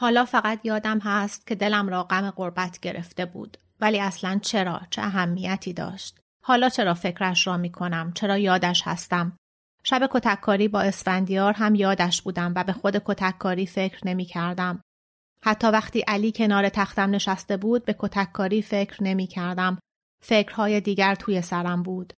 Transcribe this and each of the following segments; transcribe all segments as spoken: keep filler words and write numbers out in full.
حالا فقط یادم هست که دلم را غم غربت گرفته بود. ولی اصلاً چرا؟ چه اهمیتی داشت؟ حالا چرا فکرش را می کنم؟ چرا یادش هستم؟ شب کتککاری با اسفندیار هم یادش بودم و به خود کتککاری فکر نمی کردم. حتی وقتی علی کنار تختم نشسته بود به کتککاری فکر نمی کردم. فکرهای دیگر توی سرم بود.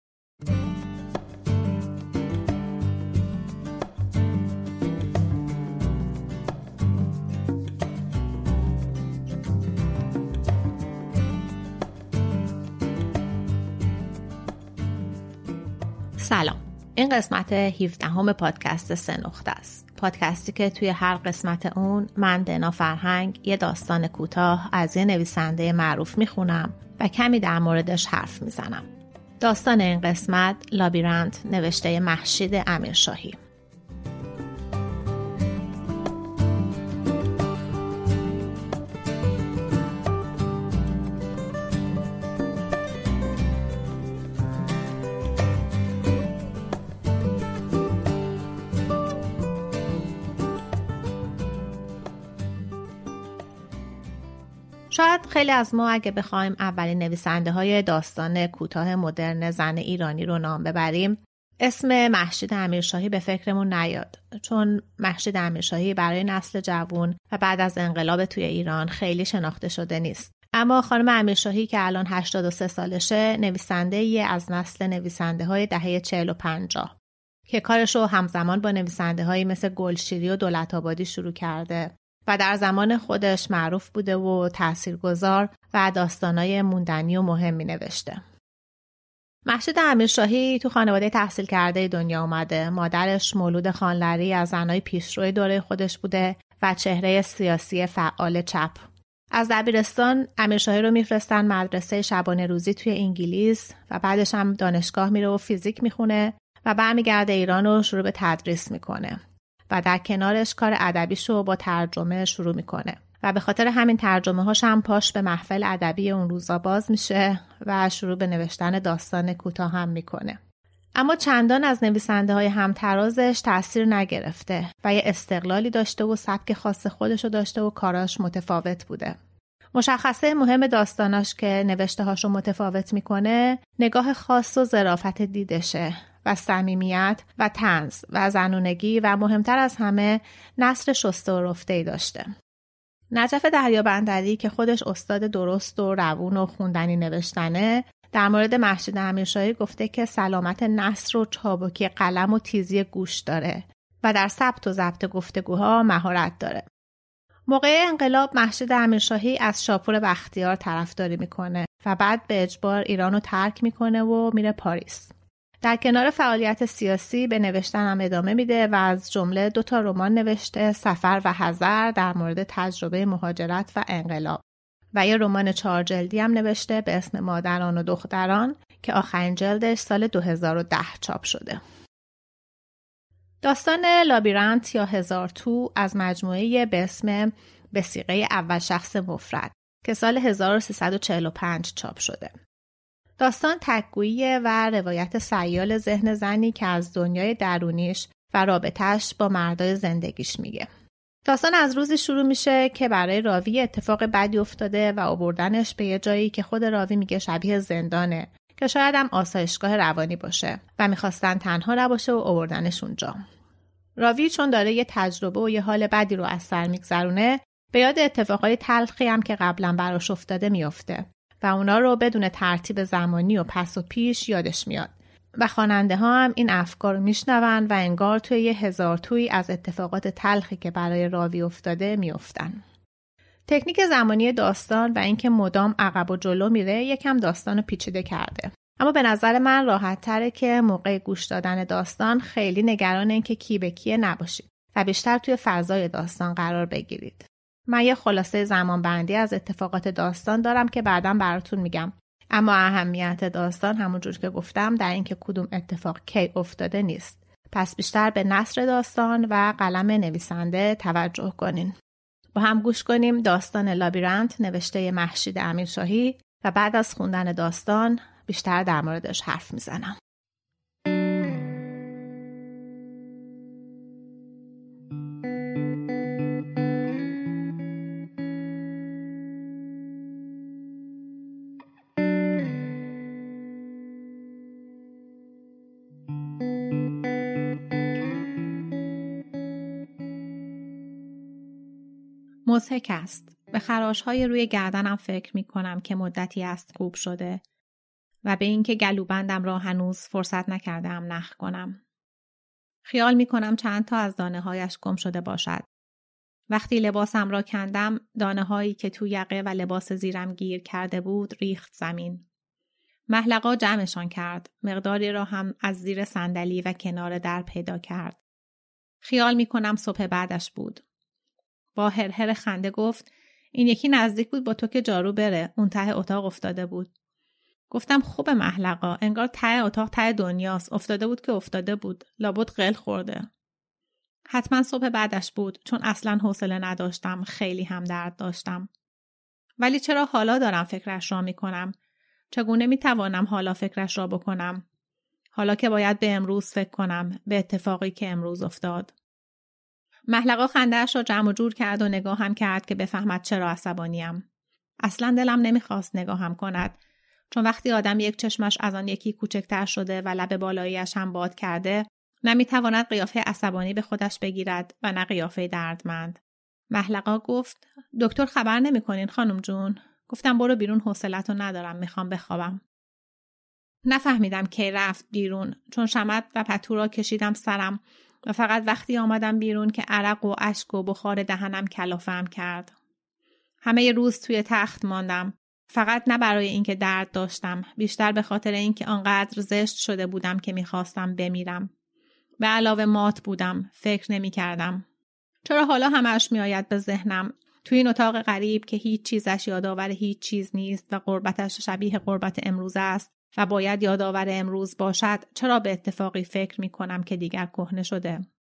سلام. این قسمت هفدهم پادکست سه نقطه است. پادکستی که توی هر قسمت اون من دنا فرهنگ یه داستان کوتاه از یه نویسنده معروف میخونم و کمی در موردش حرف میزنم. داستان این قسمت لابیرنت نوشته مهشید امیرشاهی. شاید خیلی از ما اگه بخوایم اولین نویسنده های داستان کوتاه مدرن زن ایرانی رو نام ببریم، اسم مهشید امیرشاهی به فکرمون نیاد، چون مهشید امیرشاهی برای نسل جوان و بعد از انقلاب توی ایران خیلی شناخته شده نیست. اما خانم امیرشاهی که الان هشتاد و سه سالشه، نویسنده ای از نسل نویسنده های دهه چهل و پنجاه که کارشو همزمان با نویسنده هایی مثل گلشیری و دولت‌آبادی شروع کرده و در زمان خودش معروف بوده و تاثیرگذار و داستانای موندنی و مهمی نوشته. مهشید امیرشاهی تو خانواده تحصیل کرده دنیا اومده. مادرش مولود خانلری از زنای پیشرو دوره خودش بوده و چهره سیاسی فعال چپ. از دبیرستان امیرشاهی رو میفرستن مدرسه شبانه روزی توی انگلیس و بعدش هم دانشگاه میره و فیزیک میخونه و برمیگرده ایران و شروع به تدریس میکنه. و در کنارش کار ادبیشو با ترجمه شروع میکنه و به خاطر همین ترجمه هاش هم پاش به محفل ادبی اون روزا باز میشه و شروع به نوشتن داستان کوتاه هم میکنه. اما چندان از نویسنده های همترازش تأثیر نگرفته و یه استقلالی داشته و سبک خاص خودشو داشته و کاراش متفاوت بوده. مشخصه مهم داستاناش که نوشته هاشو متفاوت میکنه نگاه خاص و ظرافت دیدشه و صمیمیت و طنز و زنونگی و مهمتر از همه نثر شسته و رفته‌ای داشته. نجف دریابندری که خودش استاد درست و روون و خوندنی نوشتنه در مورد مهشید امیرشاهی گفته که سلامت نثر و چابکی قلم و تیزی گوش داره و در ثبت و ضبط گفتگوها مهارت داره. موقع انقلاب مهشید امیرشاهی از شاپور بختیار طرفداری میکنه و بعد به اجبار ایرانو ترک میکنه و میره پاریس. در کنار فعالیت سیاسی به نوشتن هم ادامه میده و از جمله دو تا رمان نوشته، سفر و حذر در مورد تجربه مهاجرت و انقلاب و یه رمان چهار جلدی هم نوشته به اسم مادران و دختران که آخرین جلدش سال دو هزار و ده چاپ شده. داستان لابیرنت یا هزار تو از مجموعه به اسم به صیغه اول شخص مفرد که سال هزار و سیصد و چهل و پنج چاپ شده. داستان تک‌گویی و روایت سیال ذهن زنی که از دنیای درونیش و رابطه‌اش با مردای زندگیش میگه. داستان از روزی شروع میشه که برای راوی اتفاق بدی افتاده و آوردنش به یه جایی که خود راوی میگه شبیه زندانه که شاید هم آسایشگاه روانی باشه و میخواستن تنها نباشه و آوردنش اونجا. راوی چون داره یه تجربه و یه حال بدی رو از سر میگذرونه به یاد اتفاقای تلخی هم که قبلا براش افتاده میفته و اونا رو بدون ترتیب زمانی و پس و پیش یادش میاد و خواننده ها هم این افکار رو میشنون و انگار توی یه هزار تویی از اتفاقات تلخی که برای راوی افتاده میافتن. تکنیک زمانی داستان و اینکه مدام عقب و جلو میره یکم داستان رو پیچیده کرده. اما به نظر من راحت تره که موقع گوش دادن داستان خیلی نگران این که کی به کیه نباشید و بیشتر توی فضای داستان قرار بگیرید. من یه خلاصه زمان بندی از اتفاقات داستان دارم که بعداً براتون میگم. اما اهمیت داستان همونجور که گفتم در این که کدوم اتفاق کی افتاده نیست. پس بیشتر به نثر داستان و قلم نویسنده توجه کنین. با هم گوش کنیم داستان لابیرنت نوشته مهشید امیرشاهی و بعد از خوندن داستان بیشتر در موردش حرف میزنم. مضحک است. به خراش‌های روی گردنم فکر می‌کنم که مدتی است کوب شده و به اینکه گلوبندم را هنوز فرصت نکردم نخ کنم. خیال می‌کنم چند تا از دانه‌هایش گم شده باشد. وقتی لباسم را کندم، دانه‌هایی که تو یقه و لباس زیرم گیر کرده بود ریخت زمین. محلقا جمعشان کرد. مقداری را هم از زیر صندلی و کنار در پیدا کرد. خیال می‌کنم صبح بعدش بود. با هرهر خنده گفت این یکی نزدیک بود با تو که جارو بره. اون ته اتاق افتاده بود. گفتم خوب محلقا، انگار ته اتاق ته دنیاست. افتاده بود که افتاده بود. لابد قل خورده. حتما صبح بعدش بود، چون اصلا حوصله نداشتم. خیلی هم درد داشتم. ولی چرا حالا دارم فکرش را میکنم؟ چگونه میتوانم حالا فکرش را بکنم؟ حالا که باید به امروز فکر کنم، به اتفاقی که امروز افتاد. محلقا خنده‌اش را جمع و جور کرد و نگاهم کرد که بفهمد چرا عصبانیم. اصلا دلم نمیخواست نگاهم کند، چون وقتی آدم یک چشمش از آن یکی کوچکتر شده و لب بالاییش هم باد کرده، نمیتواند قیافه عصبانی به خودش بگیرد و نه قیافه دردمند. محلقا گفت دکتر خبر نمی‌کنین خانم جون؟ گفتم برو بیرون، حوصله‌تو ندارم، میخوام بخوابم. نفهمیدم کی رفت بیرون، چون شمد و پتو را کشیدم سرم و فقط وقتی آمدم بیرون که عرق و اشک و بخار دهنم کلافه‌ام کرد. همه روز توی تخت ماندم، فقط نه برای اینکه درد داشتم، بیشتر به خاطر اینکه آنقدر زشت شده بودم که میخواستم بمیرم. به علاوه مات بودم، فکر نمی کردم. چرا حالا همش می آید به ذهنم؟ توی این اتاق غریب که هیچ چیزش یادآور هیچ چیز نیست و قربتش شبیه قربت امروز است و باید یادآور امروز باشد، چرا به اتفاقی فکر می کنم که دیگر کهنه شده؟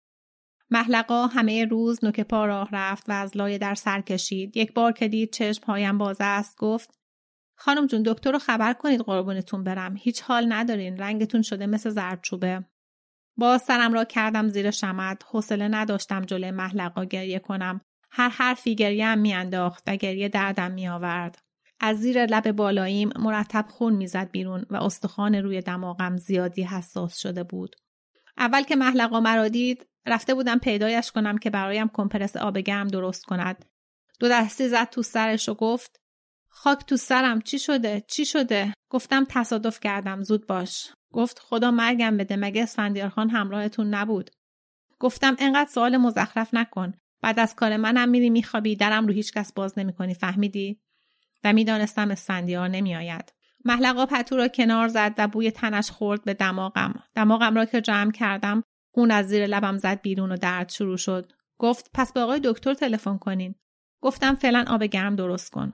محلقا همه روز نوک پا راه رفت و از لای در سر کشید. یک بار که دید چشم‌هایم باز است گفت خانم جون دکتر رو خبر کنید قربونتون برم. هیچ حال ندارین، رنگتون شده مثل زردچوبه. باز سرم را کردم زیر شمد. حوصله نداشتم جلوی محلقا گریه کنم. هر حرفی گریه‌ام میانداخت و گریه دردم میآورد. از زیر لب بالاییم مرتب خون میزد بیرون و استخوان روی دماغم زیادی حساس شده بود. اول که محلقا مرا دید رفته بودم پیدایش کنم که برایم کمپرس آب گرم درست کند. دو دستی زد تو سرش و گفت خاک تو سرم، چی شده؟ چی شده؟ گفتم تصادف کردم، زود باش. گفت خدا مرگم بده، مگه اسفندیارخان همراهتون نبود؟ گفتم انقدر سوال مزخرف نکن. بعد از کار منم میری میخوابی، درم رو هیچ کس باز نمیکنی، فهمیدی؟ و میدانستم اسفندیار نمیآید. محلقا پتو را کنار زد و بوی تنش خورد به دماغم. دماغم را که جمع کردم، خون از زیر لبم زد بیرون و درد شروع شد. گفت پس به آقای دکتر تلفن کنین. گفتم فعلا آب گرم درست کن.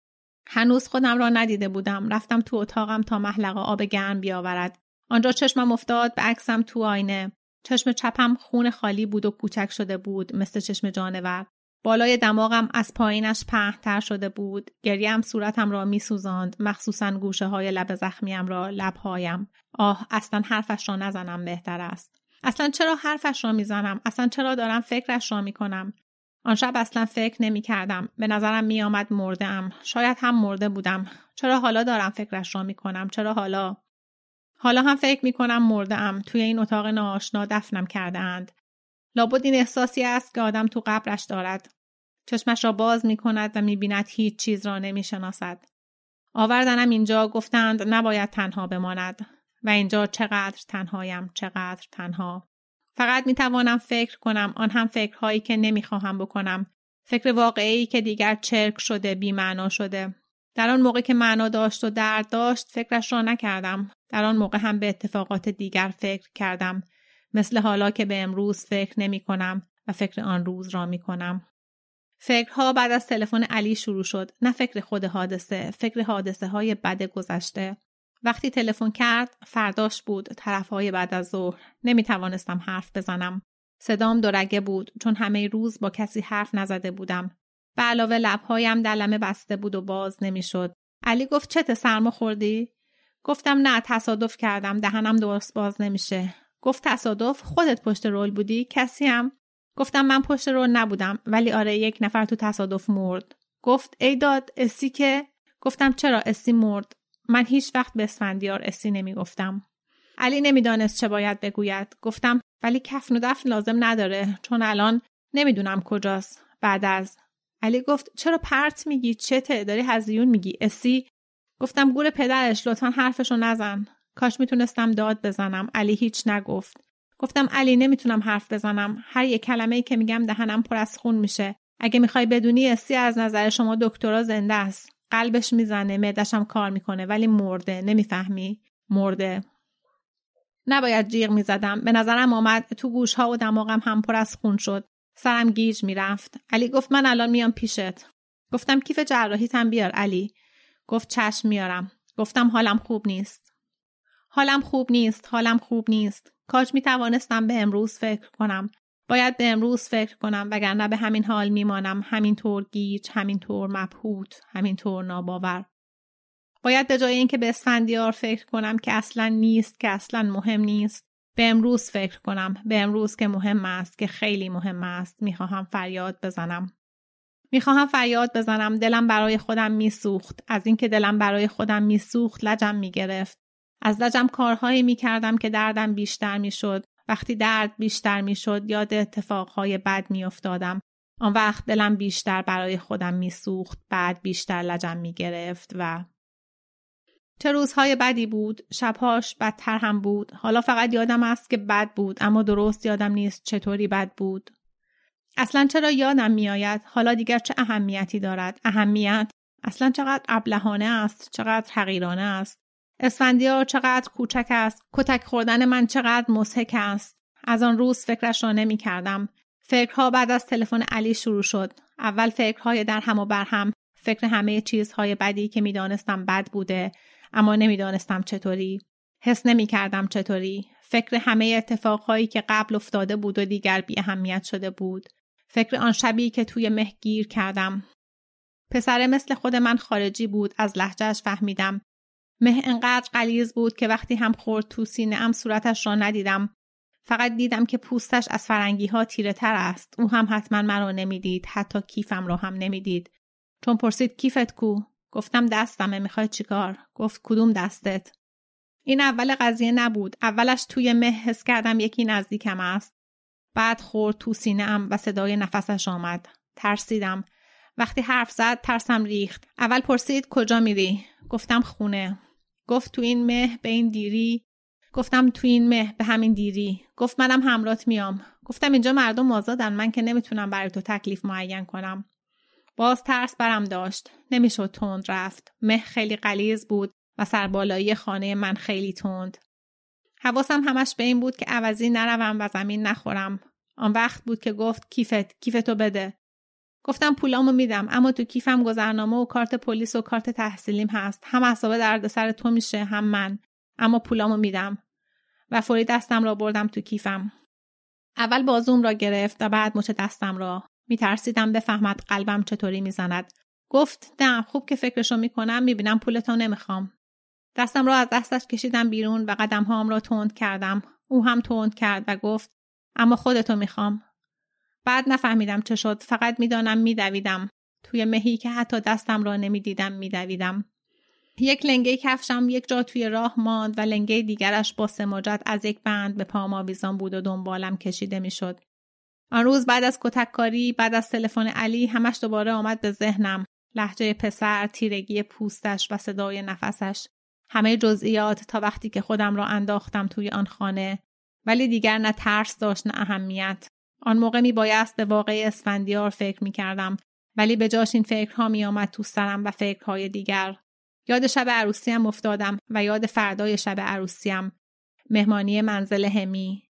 هنوز خودم را ندیده بودم. رفتم تو اتاقم تا محلقا آب گرم بیاورد. آنجا چشمم افتاد به عکسم تو آینه. چشم چپم خون خالی بود و کوچک شده بود، مثل چشم جانور. بالای دماغم از پایینش پهن‌تر شده بود. گریم صورتم را می‌سوزاند، مخصوصاً گوشه های لب زخمیم را، لب‌هایم. آه، اصلاً حرفش را نزنم بهتر است. اصلاً چرا حرفش را میزنم؟ اصلاً چرا دارم فکرش را میکنم؟ آن شب اصلاً فکر نمی کردم. به نظرم می آمد مرده ام. شاید هم مرده بودم. چرا حالا دارم فکرش را می کنم؟ چرا حالا؟ حالا هم فکر می کنم مرده ام. توی این اتاق ناآشنا دفنم کرده اند. لابد این احساسی است که آدم تو قبرش دارد. چشمش را باز می کند و می بیند هیچ چیز را نمی شناسد. آوردنم اینجا، گفتند نباید تنها بماند. و اینجا چقدر تنهایم، چقدر تنها. فقط می توانم فکر کنم، آن هم فکرهایی که نمی خواهم بکنم. فکر واقعی که دیگر چرک شده، بی معنا شده. در آن موقع که معنا داشت و درد داشت فکرش را نکردم. در آن موقع هم به اتفاقات دیگر فکر کردم. مثل حالا که به امروز فکر نمی کنم و فکر آن روز را می کنم. فکرها بعد از تلفن علی شروع شد. نه فکر خود حادثه، فکر حادثه های بد گذشته. وقتی تلفن کرد فرداش بود، طرفهای بعد از ظهر. نمی توانستم حرف بزنم. صدام دورگه بود چون همه روز با کسی حرف نزده بودم. به علاوه لبهایم دلمه بسته بود و باز نمی شد. علی گفت چته، سرما خوردی؟ گفتم نه، تصادف کردم، دهنم درست باز نمیشه. گفت تصادف؟ خودت پشت رول بودی؟ کسی هم؟ گفتم من پشت رول نبودم، ولی آره یک نفر تو تصادف مرد. گفت ای داد، اسی که؟ گفتم چرا، اسی مرد. من هیچ وقت به اسفندیار اسی نمی گفتم. علی نمیدانست چه باید بگوید. گفتم ولی کفن و دفن لازم نداره، چون الان نمیدونم کجاست. بعد از علی گفت چرا پرت میگی؟ چته؟ داری هزیون میگی؟ اسی؟ گفتم گور پدرش، لطفاً حرفشو نزن. کاش میتونستم داد بزنم. علی هیچ نگفت. گفتم علی نمیتونم حرف بزنم. هر یک کلمه‌ای که میگم دهنم پر از خون میشه. اگه میخوای بدونی اسی از نظر شما دکترا زنده است. قلبش میزنه، معده‌شم کار میکنه، ولی مرده. نمیفهمی؟ مرده. نباید جیغ میزدم. به نظرم آمد تو گوشها و دماغم هم پر از خون شد. سرم گیج میرفت. علی گفت من الان میام پیشت. گفتم کیف جراحیتم بیار علی. گفت چشم میارم. گفتم حالم خوب نیست. حالم خوب نیست. حالم خوب نیست. کاش میتوانستم به امروز فکر کنم. باید به امروز فکر کنم وگرنه به همین حال میمانم، همینطور گیج، همینطور مبهوت، همینطور ناباور. باید به جای اینکه به اسفندیار فکر کنم که اصلا نیست، که اصلا مهم نیست، به امروز فکر کنم، به امروز که مهم است، که خیلی مهم است. میخواهم فریاد بزنم. میخواهم فریاد بزنم. دلم برای خودم میسوخت. از اینکه دلم برای خودم میسوخت لجم میگرفت. از لجم کارهایی میکردم که دردم بیشتر میشد. وقتی درد بیشتر میشد یاد اتفاقهای بد میافتادم. آن وقت دلم بیشتر برای خودم میسوخت. بعد بیشتر لجم میگرفت و چه روزهای بدی بود. شبهاش بدتر هم بود. حالا فقط یادم است که بد بود، اما درست یادم نیست چطوری بد بود. اصلا چرا یادم میآید؟ حالا دیگر چه اهمیتی دارد؟ اهمیت؟ اصلا چقدر ابلهانه است، چقدر حقیرانه است. اسفندیار چقدر کوچک است. کتک خوردن من چقدر مضحک است. از آن روز فکرش را نمی کردم. فکرها بعد از تلفن علی شروع شد. اول فکرهای در هم و بر هم، فکر همه چیزهای بدی که می دانستم بد بوده، اما نمی دانستم چطوری. حس نمی کردم چطوری. فکر همه اتفاقهایی که قبل افتاده بود و دیگر بی اهمیت شده بود. فکر آن شبی که توی مه گیر کردم. پسر مثل خود من خارجی بود. از لهجه‌اش فهمیدم. مه انقدر غلیظ بود که وقتی هم خورد تو سینه‌ام صورتش را ندیدم. فقط دیدم که پوستش از فرنگی ها تیره تر است. او هم حتما مرا نمیدید. حتی کیفم رو هم نمیدید. چون پرسید کیفت کو؟ گفتم دستمه. میخوای چیکار؟ گفت کدوم دستت؟ این اول قضیه نبود. اولش توی مه حس کردم یکی نزدیکم است. بعد خورد تو سینه‌ام و صدای نفسش آمد. ترسیدم. وقتی حرف زد ترسم ریخت. اول پرسید کجا میری؟ گفتم خونه. گفت تو این مه به این دیری؟ گفتم تو این مه به همین دیری. گفت منم همراهت میام. گفتم اینجا مردم آزادن، من که نمیتونم برای تو تکلیف معین کنم. باز ترس برم داشت. نمیشد تند رفت. مه خیلی غلیظ بود و سربالایی خانه من خیلی تند. حواسم همش به این بود که عوضی نروم و زمین نخورم. آن وقت بود که گفت کیفت، کیفتو بده. گفتم پولامو میدم، اما تو کیفم گذرنامه و کارت پلیس و کارت تحصیلیم هست. هم حساب دردسر تو میشه هم من. اما پولامو میدم. و فوری دستم را بردم تو کیفم. اول بازوم را گرفت و بعد مچ دستم را. میترسیدم بفهمد قلبم چطوری میزند. گفت نه، خوب که فکرشو میکنم میبینم پولتو نمیخوام. دستم را از دستش کشیدم بیرون و قدمهام را تند کردم. او هم تند کرد و گفت اما خودتو میخوام. بعد نفهمیدم چه شد. فقط میدانم میدویدم. توی مهی که حتی دستم را نمیدیدم میدویدم. یک لنگه کفشم یک جا توی راه ماند و لنگه دیگرش با سماجت از یک بند به پام آویزان بود و دنبالم کشیده میشد. آن روز بعد از کتککاری، بعد از تلفن علی، همش دوباره آمد به ذهنم. لهجه پسر، تیرگی پوستش و صدای نفسش. همه جزئیات تا وقتی که خودم را انداختم توی آن خانه. ولی دیگر نه ترس داشت نه اهمیت. آن موقع می بایست به واقعی اسفندیار فکر می کردم. ولی به جاش این فکرها می آمد تو سرم و فکرهای دیگر. یاد شب عروسیم افتادم و یاد فردای شب عروسیم. مهمانی منزل همی.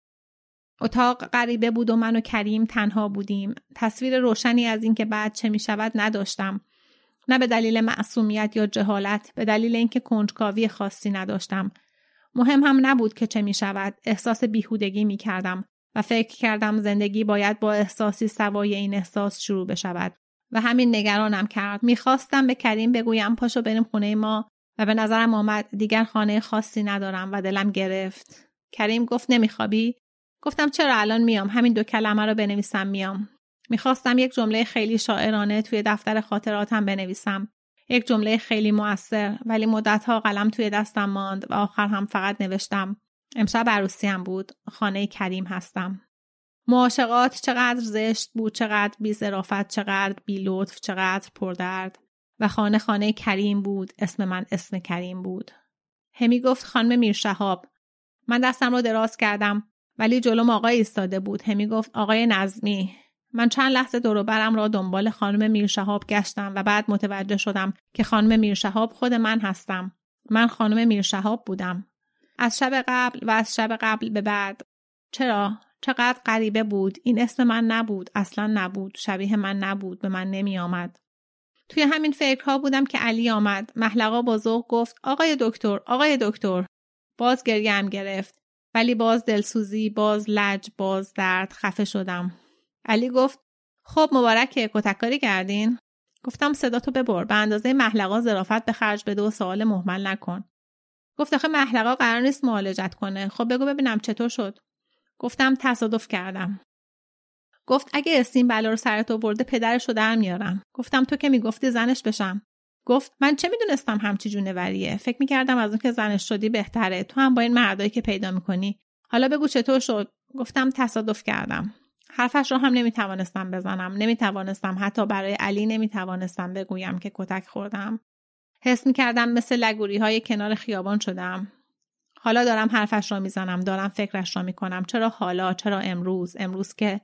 اتاق غریبه بود و من و کریم تنها بودیم. تصویر روشنی از این که بعد چه می شود نداشتم. نه به دلیل معصومیت یا جهالت، به دلیل اینکه کنجکاوی خاصی نداشتم. مهم هم نبود که چه می شود. احساس بیهودگی می کردم و فکر کردم زندگی باید با احساسی سوای این احساس شروع بشود. و همین نگرانم کرد. می خواستم به کریم بگویم پاشو بریم خونه ما و به نظرم آمد دیگر خانه خاصی ندارم و دلم گرفت. کریم گفت نمیخوابی؟ گفتم چرا الان میام، همین دو کلمه رو بنویسم میام. میخواستم یک جمله خیلی شاعرانه توی دفتر خاطراتم بنویسم. یک جمله خیلی مؤثر، ولی مدتها قلم توی دستم ماند و آخر هم فقط نوشتم امشب عروسیم بود، خانه کریم هستم. معاشقات چقدر زشت بود، چقدر بی ظرافت، چقدر بی لطف، چقدر پردرد. و خانه خانه کریم بود، اسم من اسم کریم بود. همی گفت خانم میرشهاب. من دستم رو دراز کردم ولی جلوم آقای ایستاده بود. همی گفت آقای نظمی. من چند لحظه دور و برم را دنبال خانم میرشهاب گشتم و بعد متوجه شدم که خانم میرشهاب خود من هستم. من خانم میرشهاب بودم. از شب قبل و از شب قبل به بعد. چرا؟ چقدر غریبه بود. این اسم من نبود، اصلا نبود، شبیه من نبود، به من نمی آمد. توی همین فکرها بودم که علی آمد. محلقا با ذوق گفت آقای دکتر، آقای دکتر. باز گریه‌ام گرفت. ولی باز دلسوزی، باز لج، باز درد. خفه شدم. علی گفت خب مبارکه، کتککاری کردین؟ گفتم صداتو ببر، به اندازه محلقا ظرافت به خرج بده و سوال مهمل نکن. گفت آخه محلقا قرار نیست معالجت کنه. خب بگو ببینم چطور شد. گفتم تصادف کردم. گفت اگه استین بلا رو سرت آورده پدرشو در میارم. گفتم تو که میگفتی زنش بشم. گفت من چه میدونستم همچی جونوریه. فکر میکردم از اون که زنش شدی بهتره. تو هم با این مردایی که پیدا میکنی. حالا بگو چطور شد. گفتم تصادف کردم. حرفش رو هم نمیتوانستم بزنم. نمیتوانستم حتی برای علی نمیتوانستم بگویم که کتک خوردم. حس میکردم مثل لگوری های کنار خیابان شدم. حالا دارم حرفش رو میزنم. دارم فکرش رو میکنم. چرا حالا؟ چرا امروز؟ امروز که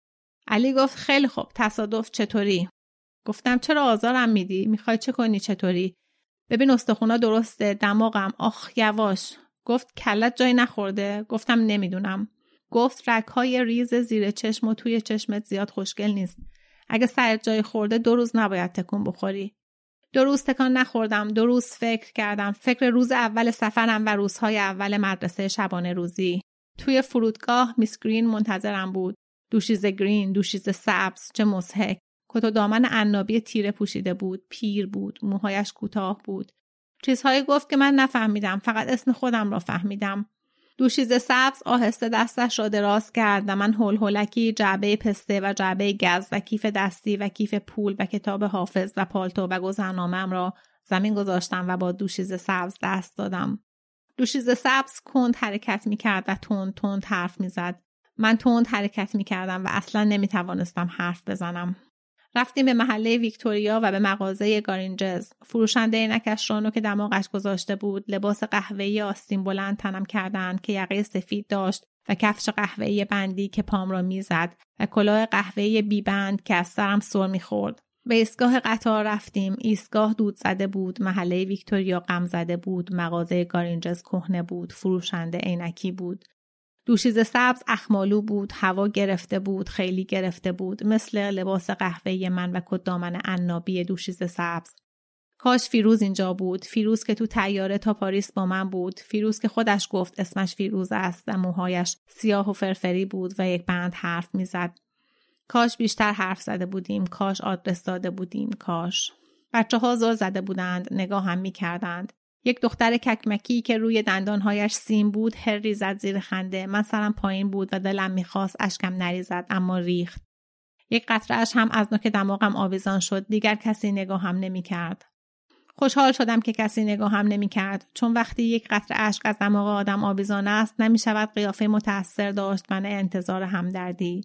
علی گفت خیلی خوب، تصادف چطوری؟ گفتم چرا آزارم میدی؟ میخوای چه کنی چطوری؟ ببین استخونا درسته، دماغم، آخ یواش. گفت کلت جای نخورده؟ گفتم نمیدونم. گفت رگ‌های ریز زیر چشم و توی چشمت زیاد خوشگل نیست. اگه سرت جای خورده دو روز نباید تکون بخوری. دو روز تکان نخوردم. دو روز فکر کردم. فکر روز اول سفرم و روزهای اول مدرسه شبانه روزی. توی فرودگاه میس گرین منتظرم بود. دوشیز گرین، دوشیز سبز، چه مضحک. کت و دامن عنابی تیره پوشیده بود، پیر بود، موهایش کوتاه بود. چیزهایی گفت که من نفهمیدم، فقط اسم خودم را فهمیدم. دوشیز سبز آهسته دستش را دراز کرد و من هول هولکی جعبه پسته و جعبه گز و کیف دستی و کیف پول و کتاب حافظ و پالتو و گذرنامه‌ام را زمین گذاشتم و با دوشیز سبز دست دادم. دوشیز سبز کند حرکت می‌کرد و تند تند حرف می‌زد. من تند حرکت می‌کردم و اصلا نمی‌توانستم حرف بزنم. رفتیم به محله ویکتوریا و به مغازه گارینجز. فروشنده عینکش رانو که دماغش گذاشته بود، لباس قهوه‌ای آستین بلند تنم کردند که یقه سفید داشت و کفش قهوه‌ای بندی که پام را میزد و کلاه قهوه‌ای بی بند که از سرم سر می‌خورد. به ایستگاه قطار رفتیم. ایستگاه دود زده بود، محله ویکتوریا غم زده بود، مغازه گارینجز کهنه بود، فروشنده عینکی بود. دوشیز سبز اخمالو بود، هوا گرفته بود، خیلی گرفته بود، مثل لباس قهوه‌ای من و کت دامن عنابی دوشیز سبز. کاش فیروز اینجا بود، فیروز که تو طیاره تا پاریس با من بود، فیروز که خودش گفت اسمش فیروز است و موهایش سیاه و فرفری بود و یک بند حرف میزد. کاش بیشتر حرف زده بودیم، کاش آدرس داده بودیم، کاش. بچه ها زل زده بودند، نگاه هم می کردند. یک دختر ککمکی که روی دندانهایش سیم بود هر زد زیر خنده. من سرم پایین بود و دلم میخواست اشکم نریزد، اما ریخت. یک قطره اش هم از نوک دماغم آویزان شد. دیگر کسی نگاه هم نمی کرد. خوشحال شدم که کسی نگاه هم نمی کرد، چون وقتی یک قطره اشک از دماغ آدم آویزان است نمی شود قیافه متأثر داشت و نه انتظار همدردی.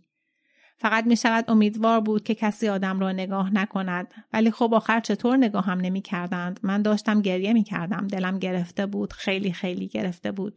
فقط می شود امیدوار بود که کسی آدم را نگاه نکند. ولی خب آخر چطور نگاه هم نمی کردند؟ من داشتم گریه می کردم. دلم گرفته بود. خیلی خیلی گرفته بود.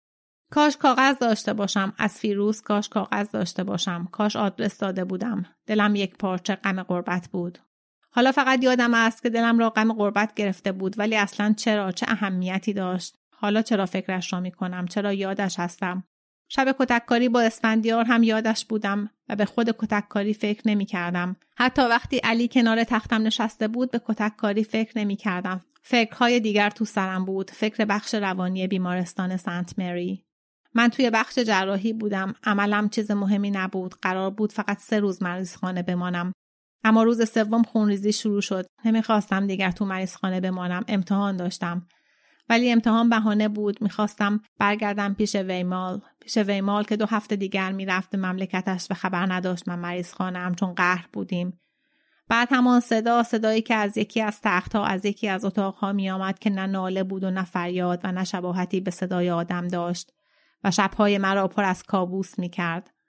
کاش کاغذ داشته باشم. از فیروز کاش کاغذ داشته باشم. کاش آدرس داده بودم. دلم یک پارچه غم غربت بود. حالا فقط یادم است که دلم را غم غربت گرفته بود، ولی اصلا چرا؟ چه اهمیتی داشت؟ حالا چرا فکرش را می کنم؟ چرا یادش هستم؟ شب کتککاری با اسفندیار هم یادش بودم و به خود کتککاری فکر نمی کردم. حتی وقتی علی کنار تختم نشسته بود به کتککاری فکر نمی کردم. فکرهای دیگر تو سرم بود. فکر بخش روانی بیمارستان سنت مری. من توی بخش جراحی بودم. عملم چیز مهمی نبود. قرار بود فقط سه روز مریضخانه بمانم. اما روز سوم خونریزی شروع شد. نمیخواستم دیگر تو مریضخانه بمانم. امتحان داشتم. ولی امتحان بهانه بود. میخواستم برگردم پیش ویمال. پیش ویمال که دو هفته دیگر میرفت به مملکتش و خبر نداشت من مریض خانه‌ام، چون قهر بودیم. بعد همان صدا صدایی که از یکی از تخت‌ها از یکی از اتاق‌ها میآمد که نه ناله بود و نه فریاد و نه شباهتی به صدای آدم داشت و شب‌های مرا پر از کابوس میکرد.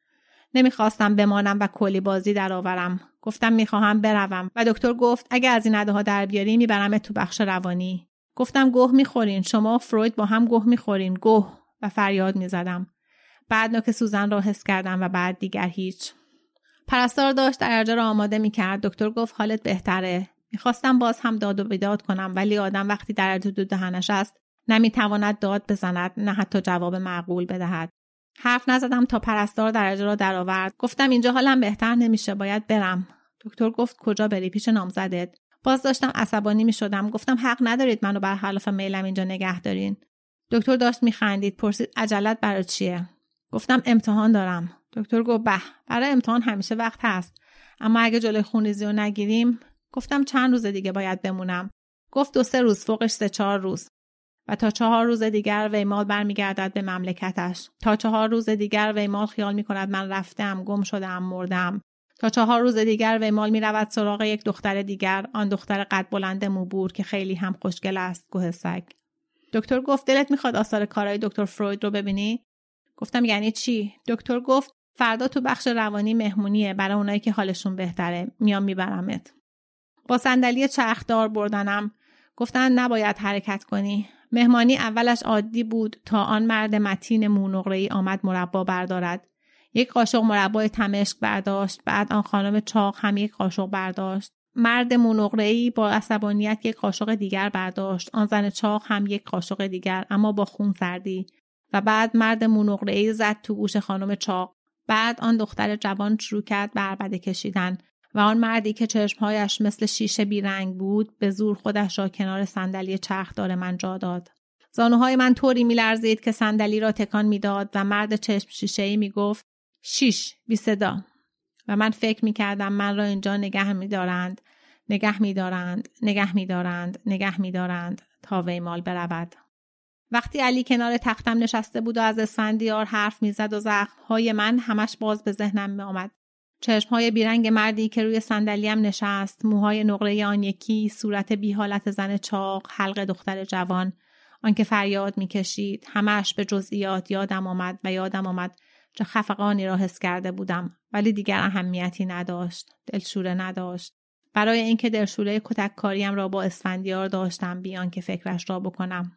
نمیخواستم بمانم و کلی بازی درآورم. گفتم میخواهم بروم و دکتر گفت اگه از این اداها در بیاری میبرمت تو بخش روانی. گفتم گوه میخورین، شما و فروید با هم گوه میخورین، گوه، و فریاد میزدم. بعد نوک سوزن را حس کردم و بعد دیگر هیچ. پرستار داشت درجه را آماده میکرد. دکتر گفت حالت بهتره. میخواستم باز هم داد و بیداد کنم، ولی آدم وقتی درجه دو دهنش است نمیتواند داد بزند، نه حتی جواب معقول بدهد. حرف نزدم تا پرستار درجه را درآورد. گفتم اینجا حالم بهتر نمیشه، باید برم. دکتر گفت کجا بری؟ پیش نامزدت. باز داشتم عصبانی میشدم. گفتم حق ندارید منو برخلاف میلم اینجا نگه دارین. دکتر داشت میخندید. پرسید عجلت برای چیه؟ گفتم امتحان دارم. دکتر گفت به، برای امتحان همیشه وقت هست، اما اگه جلوی خونریزی رو نگیریم. گفتم چند روز دیگه باید بمونم. گفت دو سه روز، فوقش سه چهار روز. و تا چهار روز دیگر ویمال برمیگردد به مملکتش. تا چهار روز دیگر ویمال خیال میکند من رفتم، گم شدم، مردم. تا چهار روز دیگر ویمال میرود سراغ یک دختر دیگر، آن دختر قد بلند موبور که خیلی هم خوشگل است، گوه سگ. دکتر گفت دلت میخواد آثار کارهای دکتر فروید رو ببینی؟ گفتم یعنی چی؟ دکتر گفت فردا تو بخش روانی مهمونیه برای اونایی که حالشون بهتره، میام میبرمت. با صندلی چرخدار بردنم. گفتن نباید حرکت کنی. مهمانی اولش عادی بود تا آن مرد متین مونقره‌ای آمد مربا بردارد. یک قاشق مربای تمشک برداشت، بعد آن خانم چاق هم یک قاشق برداشت. مرد مونقره‌ای با عصبانیت یک قاشق دیگر برداشت. آن زن چاق هم یک قاشق دیگر، اما با خون سردی. و بعد مرد مونقره‌ای زد تو گوش خانم چاق. بعد آن دختر جوان شروع کرد به عربده کشیدن و آن مردی که چشمهایش مثل شیشه بیرنگ بود به زور خودش را کنار صندلی چرخدار من جا داد. زانوهای من طوری می‌لرزید که صندلی را تکان می‌داد و مرد چشم شیشه‌ای می‌گفت شیش بی صدا. و من فکر می‌کردم من را اینجا نگه می‌دارند، نگه می‌دارند، نگه می‌دارند، نگه می‌دارند تا ویمال برود. وقتی علی کنار تختم نشسته بود و از اسفندیار حرف میزد و زخم‌های من همش باز به ذهنم می آمد. چشم‌های بیرنگ مردی که روی صندلیم نشست، موهای نقره آن یکی، صورت بی حالت زن چاق، حلق دختر جوان، آنکه فریاد میکشید، همش به جزئیات یادم آمد و یادم آمد چه خفقانی را حس کرده بودم، ولی دیگر اهمیتی نداشت، دلشوره نداشت. برای اینکه دلشوره کتک کاریم را با اسفندیار داشتم بیان که فکرش را بکنم.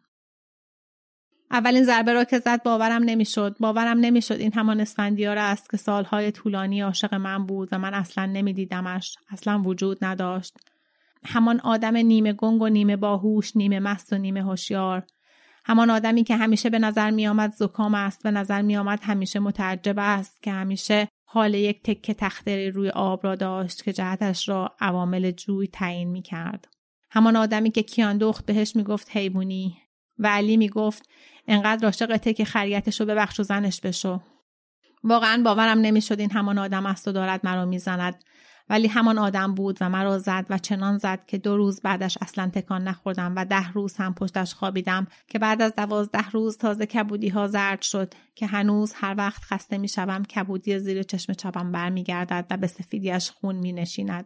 اولین ضربه را که زد باورم نمیشد. باورم نمیشد این همان اسفندیار است که سالهای طولانی عاشق من بود و من اصلا نمیدیدمش، اصلا وجود نداشت. همان آدم نیمه گنگ و نیمه باهوش، نیمه مست و نیمه هوشیار. همان آدمی که همیشه به نظر می آمد زکام است، به نظر می آمد همیشه متعجب است، که همیشه حال یک تکه تختری روی آب را داشت که جهتش را عوامل جوی تعیین می کرد. همان آدمی که کیاندخت بهش می گفت حیوانی و علی می گفت انقدر عاشقته که خریتش رو ببخش و زنش بشو. واقعا باورم نمیشد این همان آدم است و دارد مرا میزند، ولی همان آدم بود و مرا زد و چنان زد که دو روز بعدش اصلا تکان نخوردم و ده روز هم پشتش خوابیدم که بعد از دوازده روز تازه کبودی ها زرد شد که هنوز هر وقت خسته میشوم کبودی زیر چشم چپم برمیگردد و به سفیدیش خون مینشیند.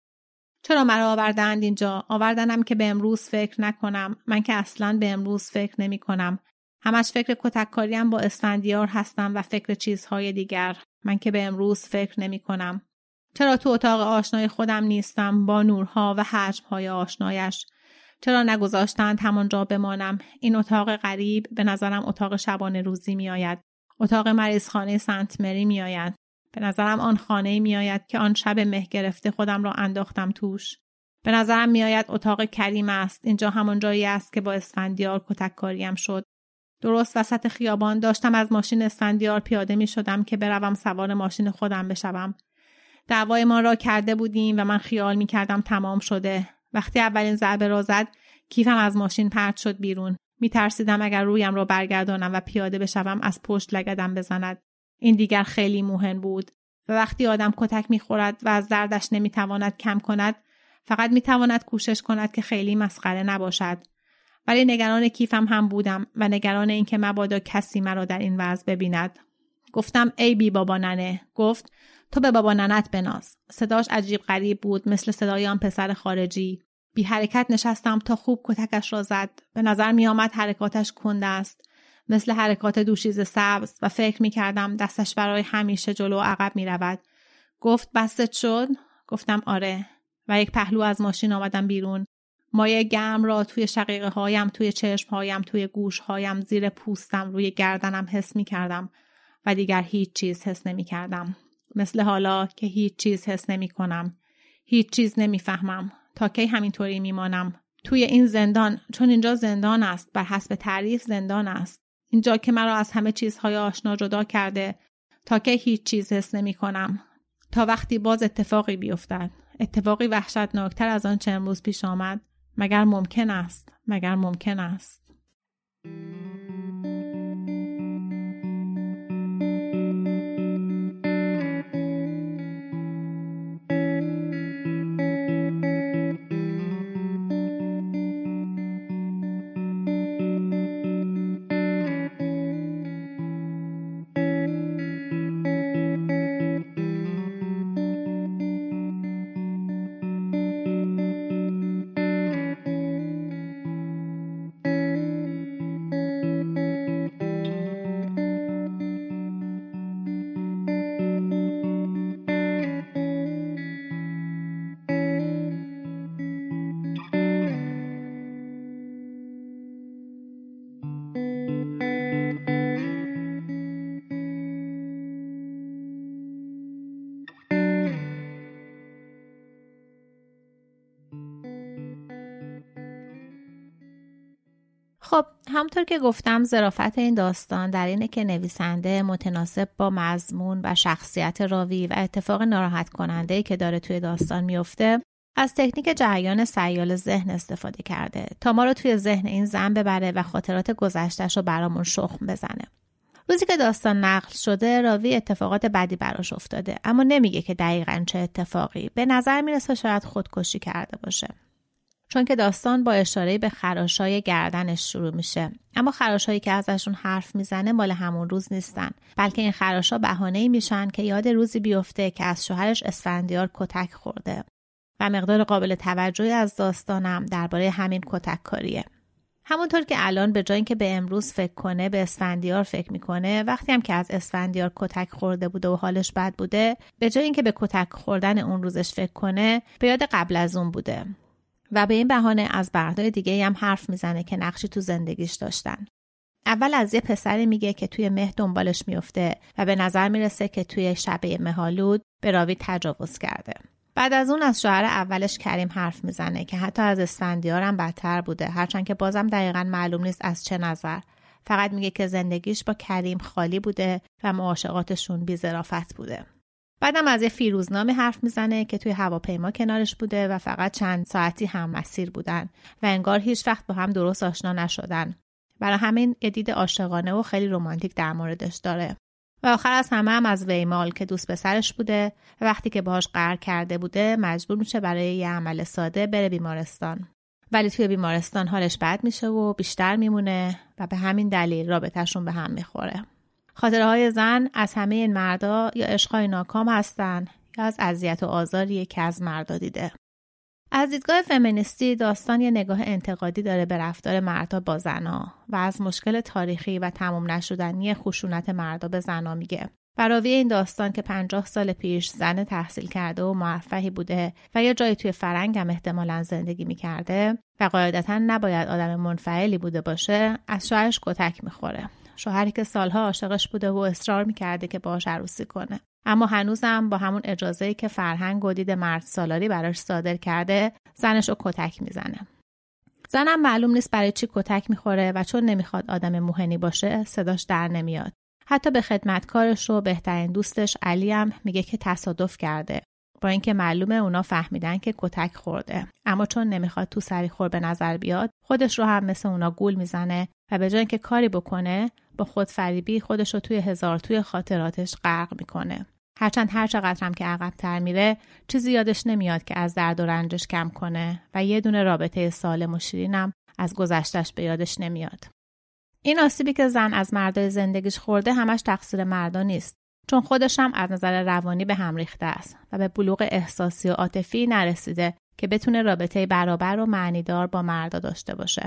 چرا مرا آوردند اینجا؟ آوردنم که به امروز فکر نکنم. من که اصلاً به امروز فکر نمی کنم. همش فکر کتککاریم با اسفندیار هستم و فکر چیزهای دیگر. من که به امروز فکر نمی کنم. چرا تو اتاق آشنای خودم نیستم با نورها و حجمهای آشنایش؟ چرا نگذاشتند همانجا بمانم؟ این اتاق غریب به نظرم اتاق شبانه روزی می آید. اتاق مریضخانه سنت مری می آید. به نظرم آن خانه می آید که آن شب مه گرفته خودم را انداختم توش. به نظرم می آید اتاق کریم است. اینجا همون جایی است که با اسفندیار کتککاریم شد. درست وسط خیابان داشتم از ماشین اسفندیار پیاده می شدم که بروم سوار ماشین خودم بشوم. دعوای ما را کرده بودیم و من خیال می کردم تمام شده. وقتی اولین ضربه را زد کیفم از ماشین پرت شد بیرون. می ترسیدم اگر رویم را برگردانم و پیاده بشوم از پشت لگدم بزند. این دیگر خیلی موهن بود و وقتی آدم کتک می‌خورد و از دردش نمی‌تواند کم کند، فقط می‌تواند کوشش کند که خیلی مسخره نباشد. ولی نگران کیفم هم بودم و نگران این که مبادا کسی مرا در این وضع ببیند. گفتم ای بی بابا ننه. گفت تو به بابا ننت بناز. صداش عجیب غریب بود، مثل صدای آن پسر خارجی. بی حرکت نشستم تا خوب کتکش را زد. به نظر می آمد حرکاتش کند است مثل حرکات دوشیزه سبز و فکر می‌کردم دستش برای همیشه جلو و عقب می‌رود. گفت بستت شد؟ گفتم آره و یک پهلو از ماشین آمدم بیرون. مایع گرم را توی شقیقه هایم، توی چشم هایم، توی گوش هایم، زیر پوستم، روی گردنم حس می‌کردم و دیگر هیچ چیز حس نمی‌کردم. مثل حالا که هیچ چیز حس نمی‌کنم. هیچ چیز نمی‌فهمم. تا کی همینطوری میمانم؟ توی این زندان، چون اینجا زندان است، بر حسب تعریف زندان است. اینجا که مرا از همه چیزهای آشنا جدا کرده، تا که هیچ چیز حس نمی کنم. تا وقتی باز اتفاقی بیفتد. اتفاقی وحشتناکتر از آن چه امروز پیش آمد. مگر ممکن است؟ مگر ممکن است؟ خب همونطور که گفتم ظرافت این داستان در اینه که نویسنده متناسب با مضمون و شخصیت راوی و اتفاق ناراحت کننده‌ای که داره توی داستان میفته از تکنیک جریان سیال ذهن استفاده کرده تا ما رو توی ذهن این زن ببره و خاطرات گذشته‌اش رو برامون شخم بزنه. روزی که داستان نقل شده راوی اتفاقات بدی براش افتاده اما نمیگه که دقیقاً چه اتفاقی. به نظر میرسه شاید خودکشی کرده باشه. چون که داستان با اشاره به خراشای گردنش شروع میشه، اما خراشایی که ازشون حرف میزنه مال همون روز نیستن، بلکه این خراشا بهانه‌ای میشن که یاد روزی بیفته که از شوهرش اسفندیار کتک خورده و مقدار قابل توجهی از داستانم درباره همین کتک کاریه. همونطور که الان به جای اینکه به امروز فکر کنه به اسفندیار فکر میکنه، وقتی هم که از اسفندیار کتک خورده بوده و حالش بد بوده، به جای اینکه به کتک خوردن اون روزش فکر کنه به یاد قبل از اون بوده و به این بهانه از مردای دیگه هم حرف میزنه که نقشی تو زندگیش داشتن. اول از یه پسری میگه که توی مه دنبالش میفته و به نظر میرسه که توی شبه مه‌آلود به راوی تجاوز کرده. بعد از اون از شوهر اولش کریم حرف میزنه که حتی از اسفندیار هم بدتر بوده، هرچند که بازم دقیقاً معلوم نیست از چه نظر. فقط میگه که زندگیش با کریم خالی بوده و معاشقاتشون بی‌ظرافت بوده. بعدم از یه فیروزنامه حرف میزنه که توی هواپیما کنارش بوده و فقط چند ساعتی هم مسیر بودن و انگار هیچ وقت با هم درست آشنا نشدن. برای همین یه دید عاشقانه و خیلی رمانتیک در موردش داره. و آخر از همه هم از ویمال که دوست پسرش بوده و وقتی که باهاش قرار کرده بوده مجبور میشه برای یه عمل ساده بره بیمارستان. ولی توی بیمارستان حالش بد میشه و بیشتر میمونه و به همین دلیل رابطه‌شون به هم میخوره. خاطره های زن از همه این مردا یا عشقای ناکام هستن یا از اذیت و آزاری که از مردا دیده. از دیدگاه فمینیستی داستان یه نگاه انتقادی داره به رفتار مردا با زنا و از مشکل تاریخی و تموم نشدنی خشونت مردا به زنا میگه. راوی این داستان که پنجاه سال پیش زن تحصیل کرده و موفقی بوده و یا جایی توی فرنگ هم احتمالاً زندگی میکرده و قاعدتاً نباید آدم منفعلی بوده باشه، از شوهرش کتک میخوره. شوهری که سالها عاشقش بوده و اصرار میکرده که باهاش عروسی کنه، اما هنوزم با همون اجازه‌ای که فرهنگ و دید مرد سالاری براش صادر کرده زنشو کتک میزنه. زنم معلوم نیست برای چی کتک میخوره و چون نمیخواد آدم موهنی باشه صداش در نمیاد. حتی به خدمتکارش و بهترین دوستش علی هم میگه که تصادف کرده، با اینکه معلومه اونا فهمیدن که کتک خورده، اما چون نمیخواد تو سری خور به نظر بیاد خودش رو هم مثل اونا گول میزنه و به جای اینکه کاری بکنه با خودفریبی خودش رو توی هزار توی خاطراتش غرق میکنه. هرچند هر چقدر هم که عقب‌تر میره چیزی یادش نمیاد که از درد و رنجش کم کنه و یه دونه رابطه سالم و شیرینم از گذشتش به یادش نمیاد. این آسیبی که زن از مردای زندگیش خورده همش تقصیر مردا نیست، چون خودش هم از نظر روانی به هم ریخته است و به بلوغ احساسی و عاطفی نرسیده که بتونه رابطه برابر و معنیدار با مردا داشته باشه.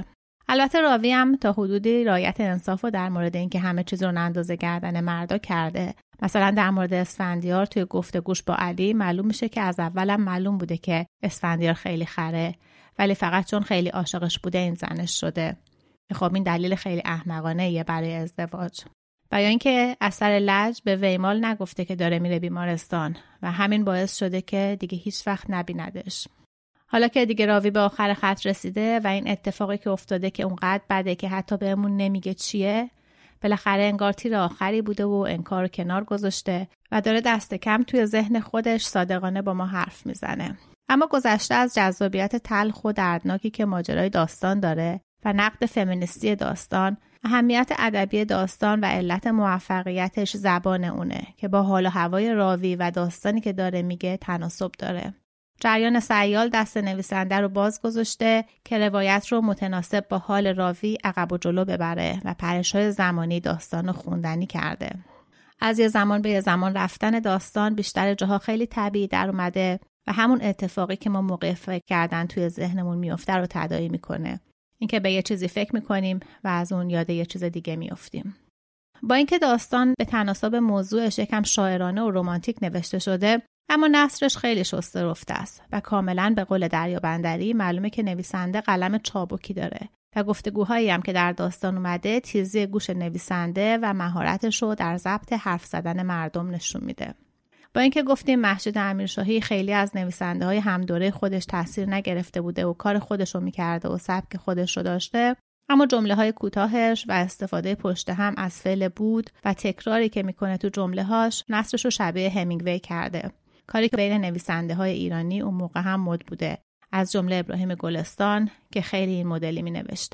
البته راوی هم تا حدودی رعایت انصاف و در مورد اینکه همه چیز رو اندازه گردن مردا کرده. مثلا در مورد اسفندیار توی گفتگوش با علی معلوم میشه که از اولم معلوم بوده که اسفندیار خیلی خره، ولی فقط چون خیلی عاشقش بوده این زنش شده. خب این دلیل خیلی احمقانه‌ایه برای ازدواج. و یا اینکه از سر لج به ویمال نگفته که داره میره بیمارستان و همین باعث شده که دیگه هیچ وقت نبیندش. حالا که دیگه راوی به آخر خط رسیده و این اتفاقی که افتاده که اونقدر بده که حتی بهمون نمیگه چیه، بالاخره انگار تیر آخری بوده و انکار کنار گذاشته و داره دست کم توی ذهن خودش صادقانه با ما حرف میزنه. اما گذشته از جذابیت تلخ و دردناکی که ماجرای داستان داره و نقد فمینیستی داستان، اهمیت ادبی داستان و علت موفقیتش زبان اونه که با حال و هوای راوی و داستانی که داره میگه تناسب داره. جریان سیال دست نویسنده رو باز گذاشته که روایت رو متناسب با حال راوی عقب و جلو ببره و پرش‌های زمانی داستان رو خوندنی کرده. از یه زمان به یه زمان رفتن داستان بیشتر جاها خیلی طبیعی در اومده و همون اتفاقی که ما موقع فکر کردن توی ذهنمون میفته رو تداعی میکنه. اینکه به یه چیزی فکر میکنیم و از اون یاد یه چیز دیگه میافتیم. با اینکه داستان به تناسب موضوعش یکم شاعرانه و رمانتیک نوشته شده، اما نثرش خیلی شسته رفته است و کاملا به قول دریابندری معلومه که نویسنده قلم چابکی داره و گفتگوهایی هم که در داستان اومده تیزی گوش نویسنده و مهارتش رو در ضبط حرف زدن مردم نشون میده. با اینکه گفتیم مهشید امیرشاهی خیلی از نویسنده های همدوره خودش تاثیر نگرفته بوده و کار خودش رو میکرده و سبک خودش رو داشته، اما جمله های کوتاهش و استفاده پشت هم از فعل بود و تکراری که میکنه تو جمله هاش نثرش رو شبیه همینگوی کرده. کاری که بین نویسنده های ایرانی اون موقع هم مد بوده، از جمله ابراهیم گلستان که خیلی این مدلی می نوشته.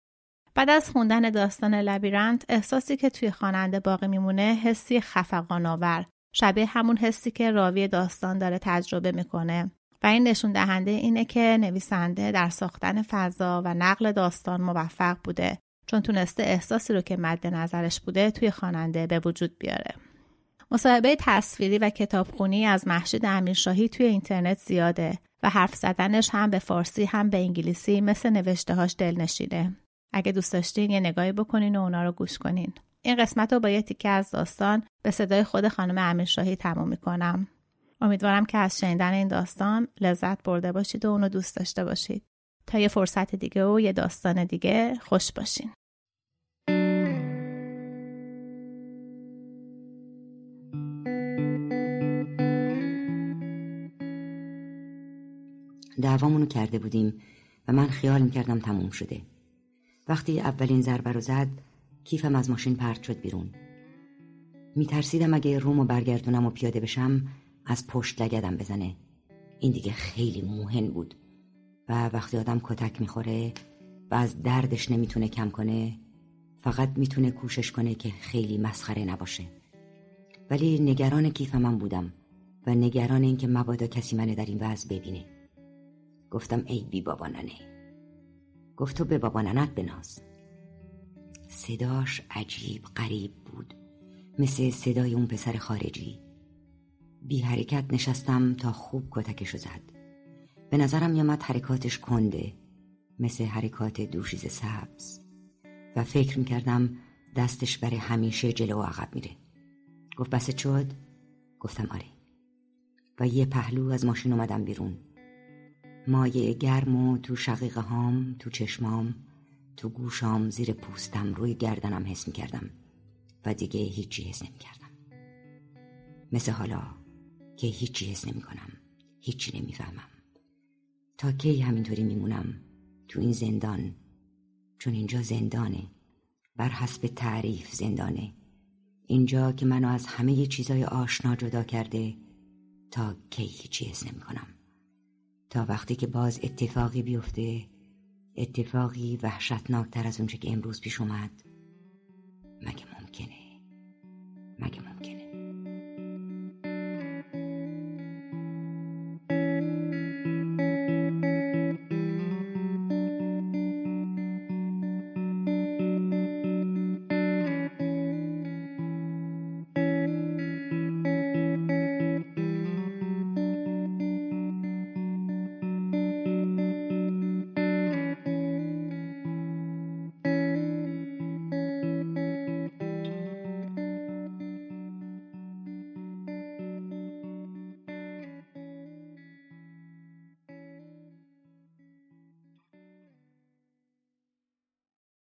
بعد از خوندن داستان لبیرنت، احساسی که توی خواننده باقی میمونه حسی خفقان‌آور، شبیه همون حسی که راوی داستان داره تجربه میکنه و این نشون دهنده اینه که نویسنده در ساختن فضا و نقل داستان موفق بوده، چون تونسته احساسی رو که مد نظرش بوده توی خواننده به وجود بیاره. مصاحبه تصویری و کتابخونی از مهشید امیرشاهی توی اینترنت زیاده و حرف زدنش هم به فارسی هم به انگلیسی مثل نوشته‌هاش دلنشینه. اگه دوست داشتین یه نگاهی بکنین و اونا رو گوش کنین. این قسمت رو با یه تیکه از داستان به صدای خود خانم امیرشاهی تموم میکنم. امیدوارم که از شنیدن این داستان لذت برده باشید و اونو دوست داشته باشید. تا یه فرصت دیگه و یه داستان دیگه خوش باشین. دعوامونو کرده بودیم و من خیال میکردم تموم شده. وقتی اولین ضربه رو زد، کیفم از ماشین پرت شد بیرون. میترسیدم اگه رومو برگردونم و پیاده بشم از پشت لگدم بزنه. این دیگه خیلی موهن بود و وقتی آدم کتک میخوره و از دردش نمیتونه کم کنه، فقط میتونه کوشش کنه که خیلی مسخره نباشه. ولی نگران کیفم هم بودم و نگران این که مبادا کسی منو در این وضع ببینه. گفتم ای بی بابا ننه. گفت تو به بابا ننت بناز. صداش عجیب غریب بود، مثل صدای اون پسر خارجی. بی حرکت نشستم تا خوب کتکشو زد. به نظرم میامد حرکاتش کنده، مثل حرکات دوشیز سبز و فکر میکردم دستش برای همیشه جلو و عقب میره. گفت بسه شد؟ گفتم آره. و یه پهلو از ماشین اومدم بیرون. مایه گرمو تو شقیقه هام، تو چشمام، تو گوشام، زیر پوستم، روی گردنم حس میکردم و دیگه هیچی حس نمیکردم. مثل حالا که هیچی حس نمیکنم، هیچی نمیفهمم. تا کی همینطوری میمونم تو این زندان؟ چون اینجا زندانه، بر حسب تعریف زندانه. اینجا که منو از همه چیزای آشنا جدا کرده. تا کی هیچی حس نمیکنم، تا وقتی که باز اتفاقی بیفته، اتفاقی وحشتناکتر از اونچه که امروز پیش اومد. مگه